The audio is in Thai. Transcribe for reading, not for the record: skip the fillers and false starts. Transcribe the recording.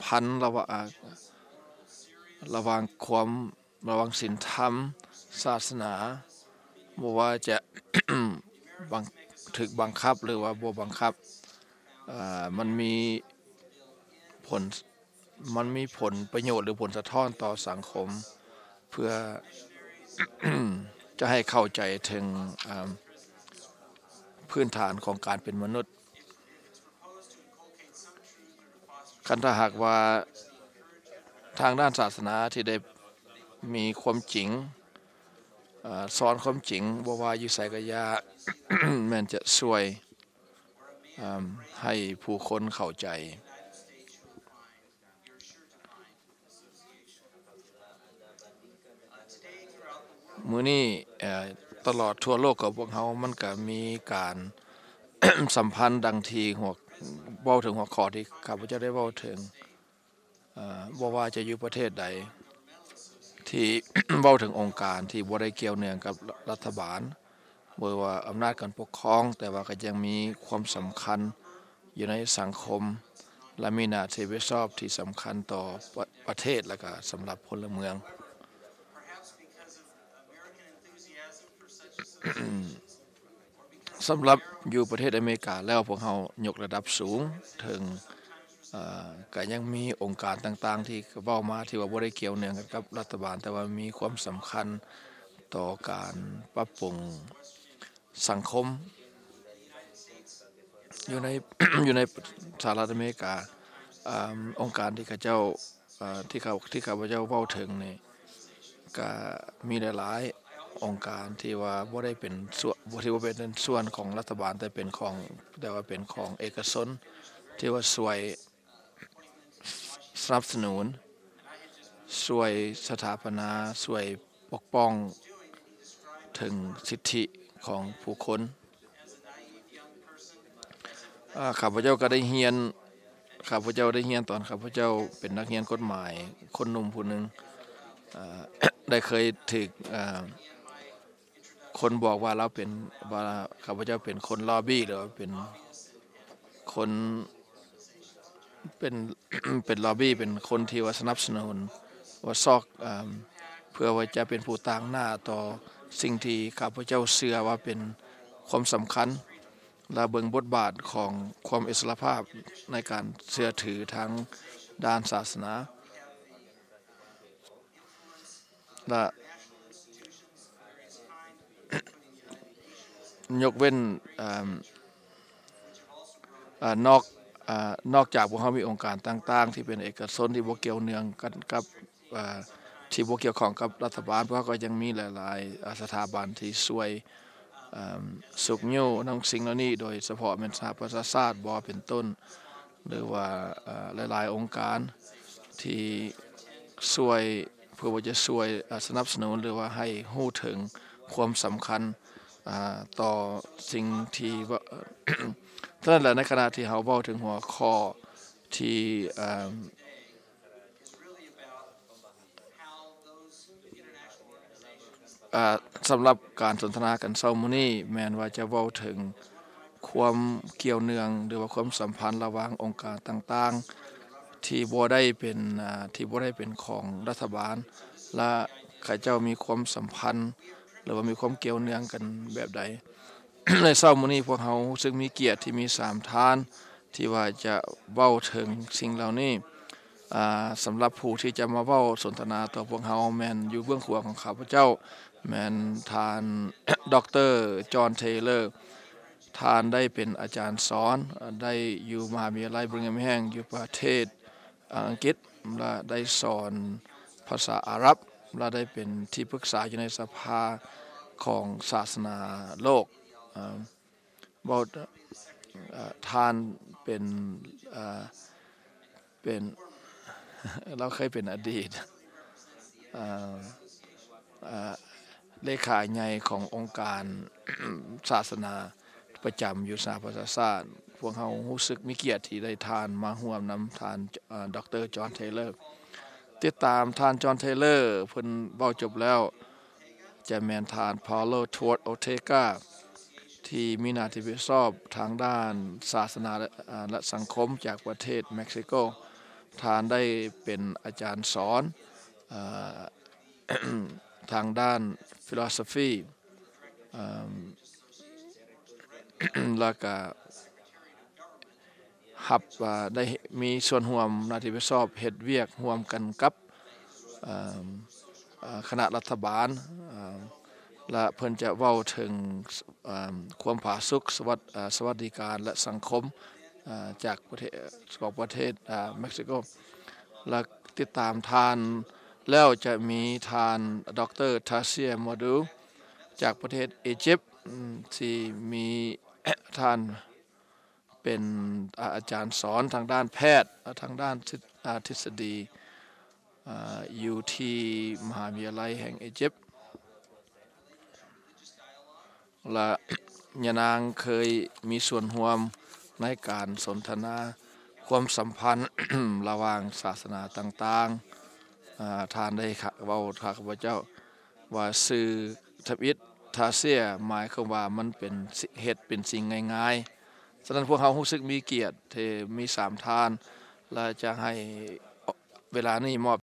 พันธ์ระหว่างศีลธรรมศาสนาบ่ว่าจะ ถึกบังคับหรือว่าบ่บังคับมันมีผลประโยชน์หรือผลสะท้อนต่อสังคมเพื่อ จะให้เข้าใจถึงพื้นฐานของการเป็นมนุษย์คันถ้าหากว่าทางด้านศาสนาที่ได้มีความจริงสอนความจริงบ่ว่าอยู่ไสก็อย่า แม่นจะช่วยให้ผู้คนเข้าใจมื้อนี้ตลอดทั่วโลกของพวกเฮามันก็มีการ สัมพันธ์ดังที่เว้าถึงหัวข้อที่ข้าพเจ้าได้เว้าถึงบ่ว่าจะอยู่ประเทศใดที่ เว้าถึงองค์การที่บ่ได้เกี่ยวเนื่องกับรัฐบาลบ่ว่าอำนาจการปกครองแต่ว่าก็ยังมีความสำคัญอยู่ในสังคมและมีหน้าที่รับผิดชอบที่สำคัญต่อประเทศและก็สำหรับพลเมือง สำหรับอยู่ประเทศอเมริกาแล้วพวกเฮายกระดับสูงถึงก็ยังมีองค์การต่างๆที่เว้ามาที่ว่าบ่ได้เกี่ยวเนื่องกับรัฐบาลแต่ว่ามีความสำคัญต่อการปรับปรุงสังคมอยู่ใน อยู่ในสหรัฐอเมริกาองค์การที่ข้าเจ้าที่ข้าพเจ้าเว้าถึงนี่ก็มีหลายๆองค์การที่ว่าบ่ได้เป็นส่วนของรัฐบาลแต่ว่าเป็นของเอกชนที่ว่าช่วยสนับสนุนช่วยสถาปนาช่วยปกป้องถึงสิทธิของผู้คนข้าพเจ้าก็ได้เรียนตอนข้าพเจ้าเป็นนักเรียนกฎหมายคนหนุ่มผู้หนึงได้เคยถูกคนบอกว่าข้าพเจ้าเป็นคนลอบบี้หรือว่าเป็นคนเป็น เป็นลอบบี้เป็นคนที่ว่าสนับสนุนว่าซอกเพื่อว่าจะเป็นผู้ต่างหน้าต่อสิ่งที่ข้าพเจ้าเชื่อว่าเป็นความสำคัญและเบิ่งบทบาทของความอิสรภาพในการเชื่อถือทางด้านศาสนและยกเว้นนอกจากพวกเฮามีองค์การต่างๆที่เป็นเอกชนที่บ่เกี่ยวเนื่องกันกับที่บ่เกี่ยวข้องกับรัฐบาลเพราะก็ยังมีหลายๆสถาบันที่ช่วยสุขอยู่นำสิ่งเหล่านี้โดยเฉพาะแม่นสหประชาชาติบ่เป็นต้นหรือว่าหลายๆองค์การที่ช่วยเพื่อว่าจะช่วยสนับสนุนหรือว่าให้รู้ถึงความสำคัญต่อสิ่งที่ว่า เท่านั้นแหละในขณะที่เฮาเว้าถึงหัวข้อที่สำหรับการสนทนากันเช้ามื้อนี้แม้นว่าจะเว้าถึงความเกี่ยวเนื่องหรือว่าความสัมพันธ์ระหว่างองค์การต่างๆที่บ่ได้เป็นของรัฐบาลและเขาเจ้ามีความสัมพันธ์หรือว่ามีความเกี่ยวเนื่องกันแบบใด ในเช้ามื้อนี้พวกเฮารู้สึกมีเกียรติที่มี3ท่านที่ว่าจะเว้าถึงสิ่งเหล่านี้สำหรับผู้ที่จะมาเว้าสนทนาต่อพวกเฮาแม่นอยู่เบื้องขวาของข้าพเจ้าแม่นท่าน ดร. จอห์น เทเลอร์ท่านได้เป็นอาจารย์สอนได้อยู่มหาวิทยาลัยบริงแฮมแห่งอยู่ประเทศอังกฤษและได้สอนภาษาอาหรับและได้เป็นที่ปรึกษาอยู่ในสภาของศาสนาโลกท่านเป็นเราเคยเป็นอดีตเลขาใหญ่ขององค์การ ศาสนาประจำอยู่สหประชาชาติพวกเรารู้สึกมีเกียรติที่ได้ท่านมาร่วมนำท่านดร. จอห์น เทเลอร์ติดตามท่านจอห์น เทเลอร์เพิ่นเว้าจบแล้วจะแม่นท่าน พาโล ทวอร์ต โอเทกาที่มีหน้าที่รับผิดชอบทางด้านศาสนาและสังคมจากประเทศเม็กซิโกท่านได้เป็นอาจารย์สอนทางด้าน philosophy แล้วก็หับได้มีส่วนร่วมหน้าที่ไปสอบเฮ็ดเวียกร่วมกันกับคณะรัฐบาลและเพิ่นจะเว้าถึงความผาสุกสวัสดิการและสังคมจากประเทศเม็กซิโกและติดตามทานแล้วจะมีทานดร. ทาเซียมอดูจากประเทศอียิปต์ที่มีท่านเป็นอาจารย์สอนทางด้านแพทย์ทางด้านทฤษฎีอยู่ที่มหาวิทยาลัยแห่งอียิปต์และยะนางเคยมีส่วนร่วมในการสนทนาความสัมพันธ์ ระหว่างศาสนาต่างๆท่านได้เว้าข้าพเจ้าว่าสื่อทวิตทาเซียหมายความว่ามันเป็นเฮ็ดเป็นสิ่งง่ายๆฉะนั้นพวกเรารู้สึกมีเกียรติที่มี3ท่านและจะให้เวลานี้มอบ